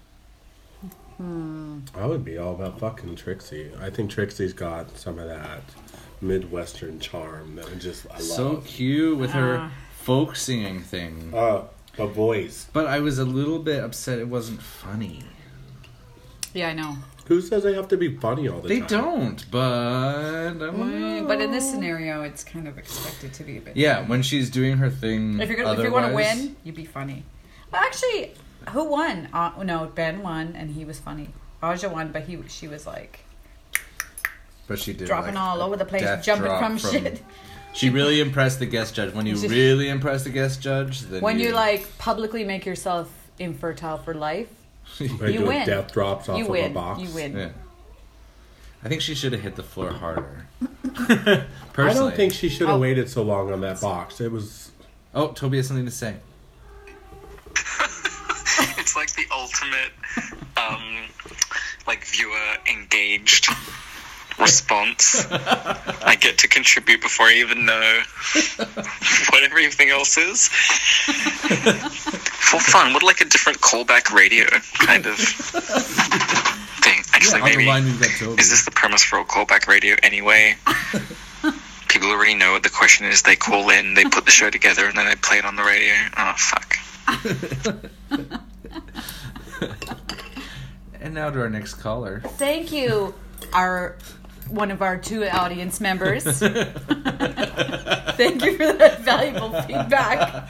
I would be all about fucking Trixie. I think Trixie's got some of that Midwestern charm that I love. So cute with her folk singing thing. A voice. But I was a little bit upset it wasn't funny. Yeah, I know. Who says they have to be funny all the They time? don't, but I don't know. But in this scenario, it's kind of expected to be a bit. Yeah, when she's doing her thing. If you want to win, you be funny. Well, actually, who won? No, Ben won, and he was funny. Aja won, but she was like But she did dropping all over the place, death jumping drop from shit. She really impressed the guest judge. When you really impress the guest judge, then When you like publicly make yourself infertile for life, They you do win. death drops off you of win. a box. You win. Yeah. I think she should have hit the floor harder. I Personally. don't think she should have waited so long on that box. It was... Oh, Toby has something to say. It's like the ultimate, viewer engaged response. I get to contribute before I even know what everything else is. For fun, what a different callback radio kind of thing. Actually, On the maybe, line we've got Toby. is this the premise for a callback radio anyway? People already know what the question is. They call in, they put the show together, and then they play it on the radio. Oh, fuck. And now to our next caller. Thank you, one of our two audience members. Thank you for that valuable feedback.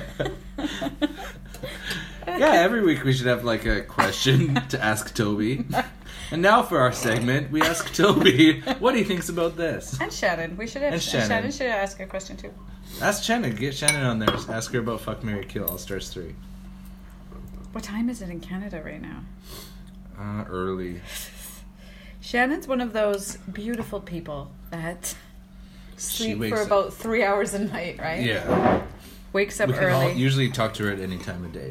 Yeah, every week we should have a question to ask Toby. And now for our segment, we ask Toby what he thinks about this. And Shannon. We should have. And Shannon. Shannon should ask a question too. Ask Shannon. Get Shannon on there. Ask her about Fuck, Marry, Kill All Stars 3. What time is it in Canada right now? Early. Shannon's one of those beautiful people that sleep wakes for up- about 3 hours a night, right? Yeah. Wakes up We can early. usually talk to her at any time of day.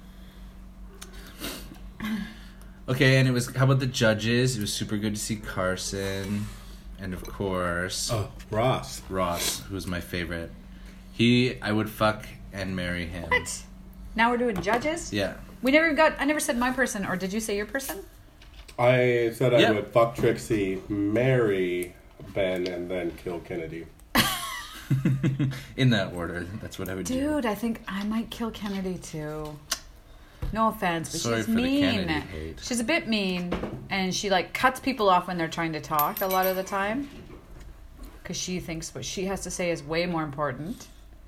Okay, and how about the judges? It was super good to see Carson. And of course, Oh, Ross. Ross, who's my favorite. I would fuck and marry him. What? Now we're doing judges? Yeah. I never said my person, or did you say your person? I said I Yep. would fuck Trixie, marry Ben, and then kill Kennedy. In that order. That's what I would do. Dude, I think I might kill Kennedy too. No offense, but Sorry she's for the mean. Kennedy hate. She's a bit mean, and she like cuts people off when they're trying to talk a lot of the time. Because she thinks what she has to say is way more important.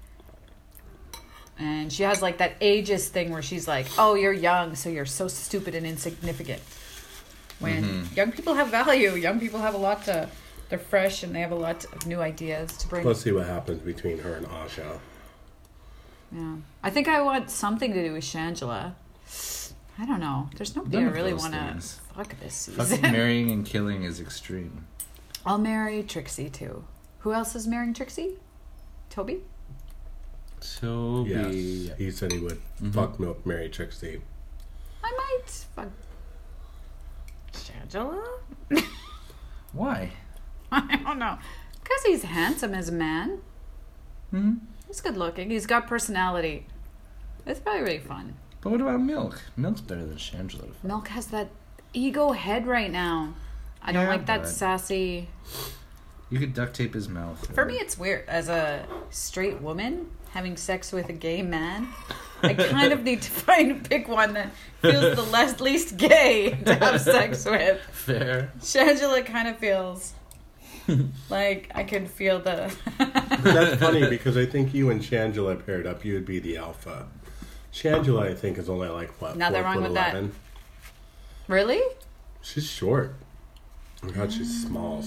And she has like that ageist thing where she's like, oh, you're young, so you're so stupid and insignificant. When young people have value, young people have a lot to... They're fresh and they have a lot of new ideas to bring. Let's see what happens between her and Asha. Yeah. I think I want something to do with Shangela. I don't know. There's nobody None I of really those want to things. fuck this Fucking season. marrying and killing is extreme. I'll marry Trixie too. Who else is marrying Trixie? Toby? Toby. Yes, he said he would fuck Milk, marry Trixie. I might fuck Shangela? Why? I don't know. Because he's handsome as a man. Hmm? He's good looking. He's got personality. It's probably really fun. But what about Milk? Milk's better than Shangela. Milk has that ego head right now. I don't Yeah, like that but- sassy... You could duct tape his mouth. For me, it's weird. As a straight woman having sex with a gay man, I kind of need to pick one that feels the least gay to have sex with. Fair. Shangela kind of feels like I can feel the... That's funny because I think you and Shangela paired up, you would be the alpha. Shangela, I think, is only like, what, Nothing 4'11"? wrong with that. Really? She's short. Oh my God, she's small.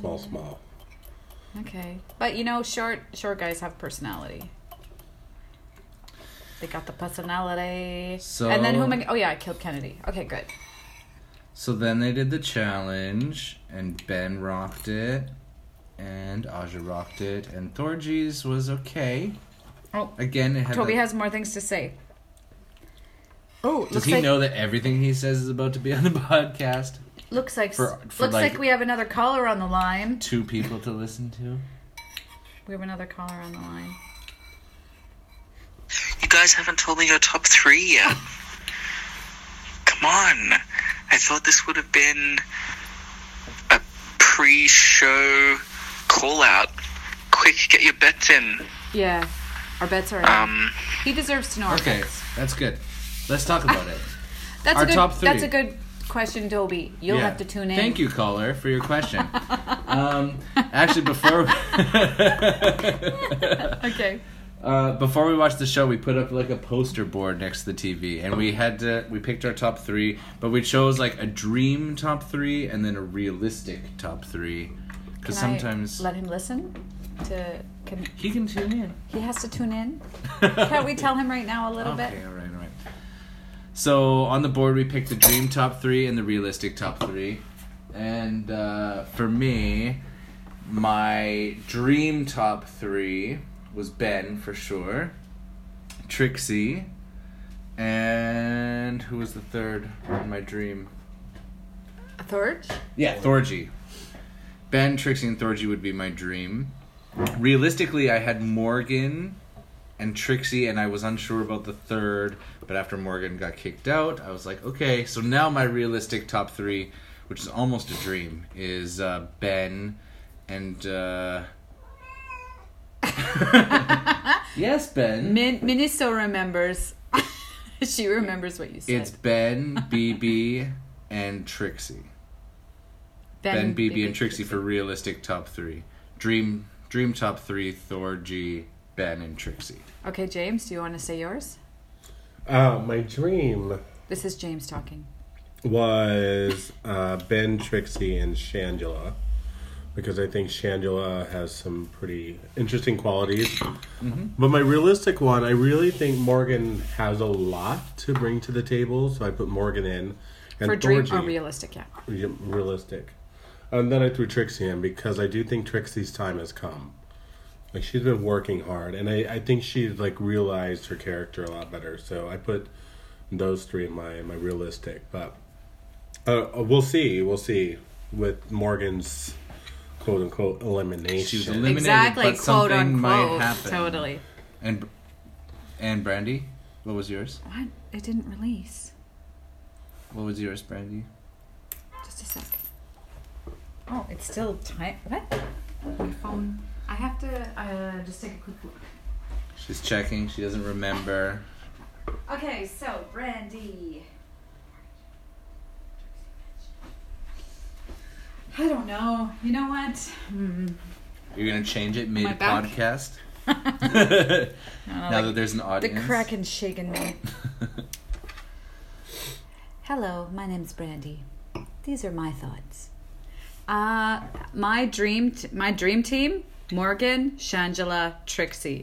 Okay. But you know, short guys have personality. They got the personality. So- And then who am I... Oh yeah, I killed Kennedy. Okay, good. So then they did the challenge, and Ben rocked it, and Aja rocked it, and Thorgy's was okay. Oh, Again, it had Toby the- has more things to say. Oh, Does looks he like know that everything he says is about to be on the podcast? looks like for looks like- like we have another caller on the line. 2 people to listen to? We have another caller on the line. You guys haven't told me your top 3 yet. Come on. I thought this would have been a pre-show call-out. Quick, get your bets in. Yeah, our bets are in. He deserves to know our Okay, bets. that's good. Let's talk about it. That's our a good. top 3. That's a good question, Toby. You'll Yeah. have to tune in. Thank you, caller, for your question. Actually, before Okay. before we watched the show, we put up like a poster board next to the TV, and we picked our top 3, but we chose like a dream top 3 and then a realistic top 3, because Can I sometimes let him listen to. he can tune in. He has to tune in. Can't we tell him right now a little Okay, bit? all right. So on the board, we picked the dream top 3 and the realistic top 3. And for me, my dream top 3 was Ben for sure, Trixie, and who was the third in my dream? A third? Yeah, Thorgy. Ben, Trixie, and Thorgy would be my dream. Realistically, I had Morgan and Trixie, and I was unsure about the third, but after Morgan got kicked out, I was like, okay, so now my realistic top 3, which is almost a dream, is Ben and... Yes, Ben. Miniso remembers. She remembers what you said. It's Ben, BB, and Trixie. Ben, BB, and Trixie for realistic top 3. Dream top 3, Thorgy, Ben, and Trixie. Okay, James, do you want to say yours? My dream This is James talking. was Ben, Trixie, and Shangela. Because I think Shangela has some pretty interesting qualities. But my realistic one, I really think Morgan has a lot to bring to the table. So I put Morgan in. And For dream Thorgy, or realistic, yeah. realistic. And then I threw Trixie in because I do think Trixie's time has come. Like, she's been working hard. And I think she's, like, realized her character a lot better. So I put those 3 in my realistic. But we'll see. We'll see with Morgan's quote-unquote elimination. She was eliminated, Exactly, but quote something unquote. might happen. Totally. And Brandy, what was yours? What? It didn't release. What was yours, Brandy? Just a sec. Oh, it's still time. What? My phone. I have to just take a quick look. She's checking. She doesn't remember. Okay, so Brandy. I don't know. You know what? You're gonna change it I back? mid-podcast? Now Now that there's an audience? The Kraken's shaking me. Hello, my name's Brandy. These are my thoughts. My dream team: Morgan, Shangela, Trixie.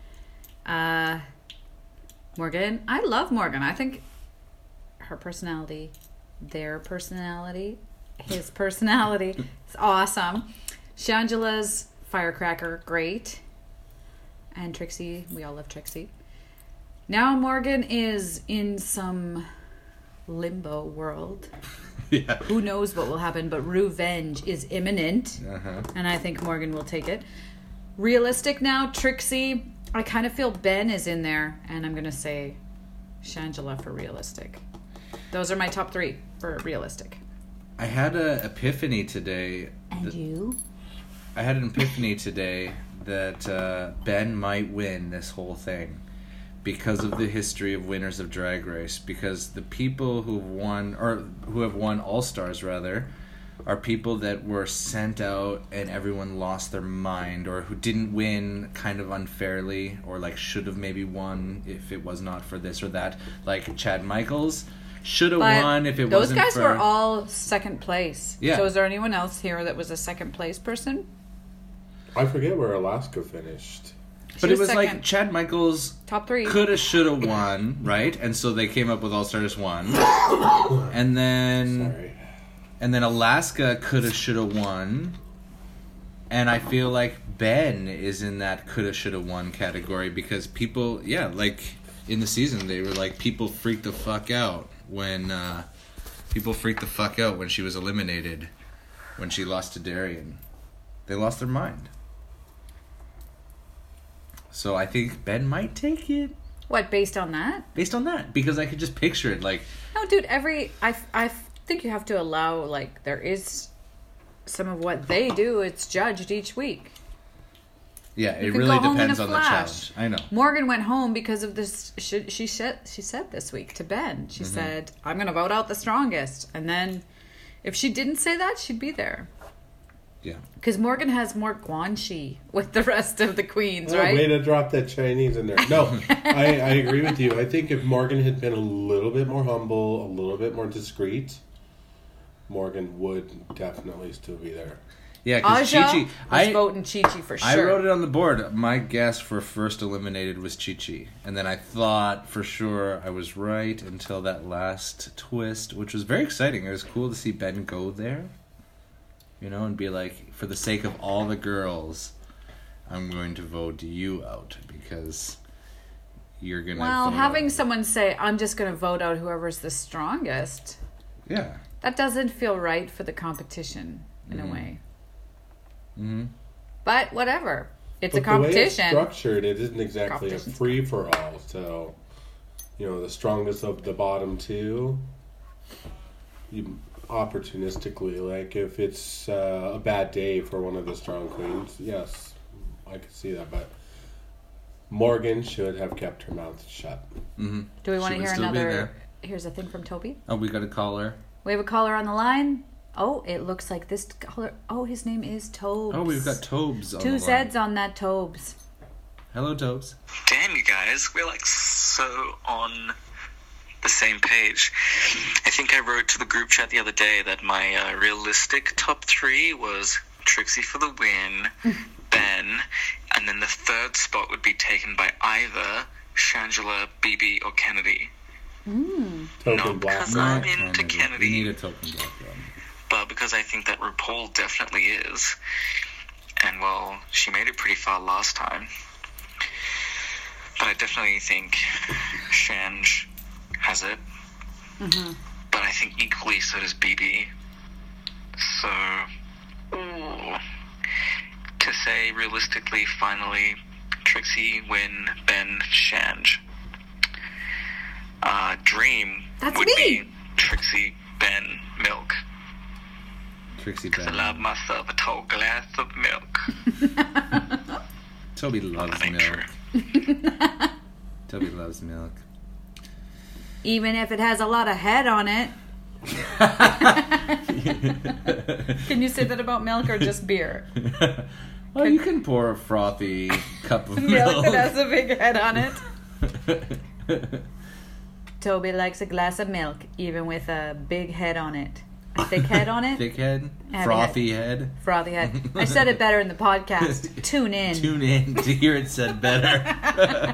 Morgan, I love Morgan. I think her personality, their personality, his personality is awesome. Shangela's firecracker, great. And Trixie, we all love Trixie. Now Morgan is in some limbo world. Yeah. Who knows what will happen, but revenge is imminent. Uh-huh. And I think Morgan will take it. Realistic now, Trixie. I kind of feel Ben is in there, and I'm going to say Shangela for realistic. Those are my top 3 for realistic. I had an epiphany today. And you? I had an epiphany today that Ben might win this whole thing because of the history of winners of Drag Race. Because the people who have won All Stars rather, are people that were sent out and everyone lost their mind, or who didn't win kind of unfairly, or like should have maybe won if it was not for this or that. Like Chad Michaels should have won if it wasn't for... Those guys were all second place. Yeah. So is there anyone else here that was a second place person? I forget where Alaska finished. But She it was second. like Chad Michaels Top 3. coulda, shoulda won, right? And so they came up with All Stars 1. And then... Sorry. And then Alaska coulda, shoulda won. And I feel like Ben is in that coulda, shoulda won category because people, like in the season, they were like, people freaked the fuck out when she was eliminated, when she lost to Darian. They lost their mind. So I think Ben might take it. What, based on that? Based on that. Because I could just picture it like... No, dude, I think you have to allow, like, there is some of what they do, it's judged each week. Yeah, it You can really go home in depends a on the flash. challenge. I know. Morgan went home because of this. She said this week to Ben. She said, "I'm going to vote out the strongest." And then, if she didn't say that, she'd be there. Yeah. Because Morgan has more guanxi with the rest of the queens, Oh, right? way to drop that Chinese in there. No, I agree with you. I think if Morgan had been a little bit more humble, a little bit more discreet, Morgan would definitely still be there. Yeah, because Aja Chi-Chi... was voting Chi-Chi for sure. I wrote it on the board. My guess for first eliminated was Chi-Chi. And then I thought for sure I was right until that last twist, which was very exciting. It was cool to see Ben go there, you know, and be like, for the sake of all the girls, I'm going to vote you out because you're going to... Well, having someone say, "I'm just going to vote out whoever's the strongest," Yeah. that doesn't feel right for the competition in a way. Mm-hmm. But whatever. It's But a competition. the way it's structured, it isn't exactly a Competition's- free-for-all. So, you know, the strongest of the bottom 2, you opportunistically, like if it's a bad day for one of the strong queens, yes, I could see that. But Morgan should have kept her mouth shut. Mm-hmm. Do we want She to would hear still be another? there. Here's a thing from Toby. Oh, we got a caller. We have a caller on the line. Oh, it looks like this caller. Oh, his name is Tobes. Oh, we've got Tobes on two the line. Z's on that Tobes. Hello, Tobes. Damn, you guys, we're like so on the same page. I think I wrote to the group chat the other day that my realistic top 3 was Trixie for the win, Ben, and then the third spot would be taken by either Shangela, BB, or Kennedy. Token Not black. because I'm into We Kennedy, need a token black girl. but because I think that RuPaul definitely is. And, well, she made it pretty far last time. But I definitely think Shanj has it. But I think equally so does BB. So, to say realistically, finally, Trixie, Win, Ben, Shanj. Dream That's would me. be Trixie, Ben, Milk. Trixie I love Ben. myself a tall glass of milk. Toby loves That ain't milk. true. Toby loves milk. Even if it has a lot of head on it. Can you say that about milk or just beer? Well, you can pour a frothy cup of Milk milk. that has a big head on it. Toby likes a glass of milk, even with a big head on it. A thick head on it? Thick head, Heavy frothy head. Frothy head. I said it better in the podcast. Tune in. Tune in to hear it said better.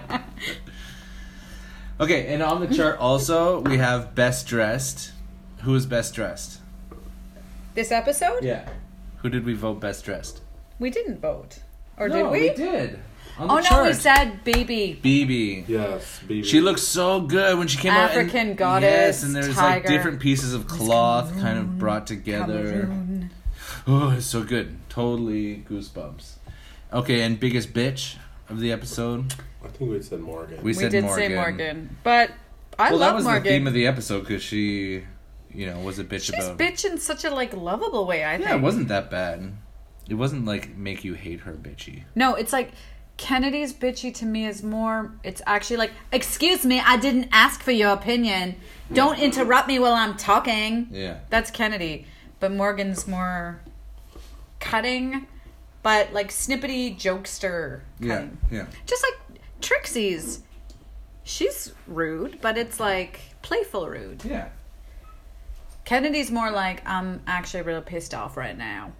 Okay, and on the chart also we have best dressed. Who is best dressed? This episode? Yeah. Who did we vote best dressed? We didn't vote. Or No, did we? did. On the Oh, no, chart. we said BB. BB. Yes, baby. She looked so good when she came out. African and, goddess, Yes, and there's like tiger. different pieces of cloth kind of brought together. Cameroon. Oh, it's so good. Totally goosebumps. Okay, and biggest bitch of the episode? I think we said Morgan. We We said did Morgan. say Morgan. But I Well, that love was Morgan. the theme of the episode because she, was a bitch She's about. bitch in such a like lovable way, I think. Yeah, it wasn't that bad. It wasn't like make you hate her bitchy. No, it's like Kennedy's bitchy to me is more, it's actually like, excuse me, I didn't ask for your opinion. Don't interrupt me while I'm talking. Yeah. That's Kennedy. But Morgan's more cutting, but like snippety jokester Yeah, cutting. yeah. Just like Trixie's. She's rude, but it's like playful rude. Yeah. Kennedy's more like, I'm actually really pissed off right now.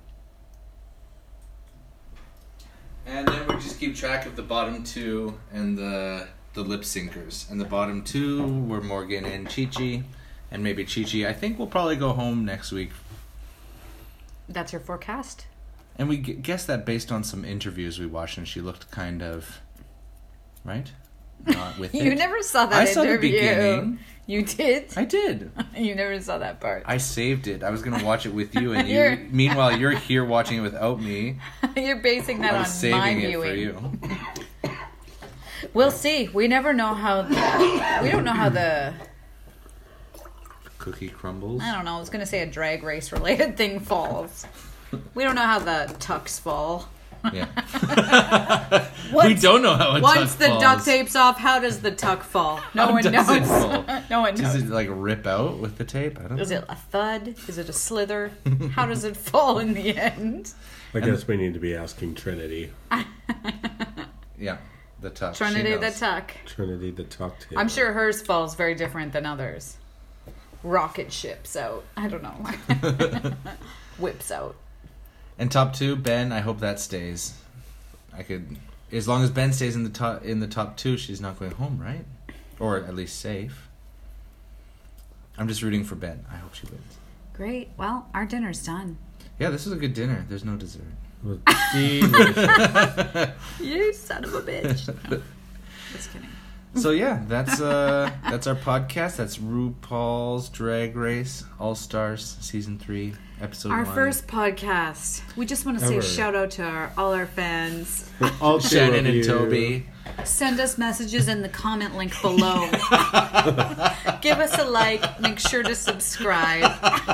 And then we just keep track of the bottom two and the lip syncers. And the bottom two were Morgan and Chi-Chi. And maybe Chi-Chi. I think we'll probably go home next week. That's your forecast? And we guessed that based on some interviews we watched, and she looked kind of... Right? Not with it. You never saw that I saw the interview. beginning. You did? I did. You never saw that part. I saved it. I was going to watch it with you, and You're- you... Meanwhile, you're here watching it without me. You're basing that I'm on my saving it viewing. for you. We'll see. We never know how. We don't know how the. Cookie crumbles. I don't know. I was gonna say a drag race related thing falls. We don't know how the tucks fall. Yeah. we Once- don't know how it Once the duct tape's off, how does the tuck fall? No How one does knows. it fall? No one Does knows. it like rip out with the tape? I don't Is know. it a thud? Is it a slither? How does it fall in the end? I guess we need to be asking Trinity. Yeah, the tuck. Trinity She the knows. tuck. Trinity the tuck tail. I'm sure hers falls very different than others. Rocket ships out. I don't know. Whips out. And top two, Ben. I hope that stays. As long as Ben stays in the top two, she's not going home, right? Or at least safe. I'm just rooting for Ben. I hope she wins. Great. Well, our dinner's done. Yeah, this was a good dinner. There's no dessert. It was delicious. You son of a bitch. No. Just kidding. So yeah, that's our podcast. That's RuPaul's Drag Race All Stars Season 3, Episode Our 1. first podcast. We just want to say Ever. shout out to all our fans. All two Shannon of and you. Toby. Send us messages in the comment link below. Give us a like. Make sure to subscribe.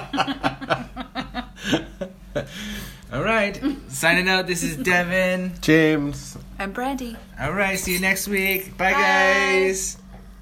All right, signing out. This is Devin. James. I'm Brandy. All right, see you next week. Bye. Bye. Guys.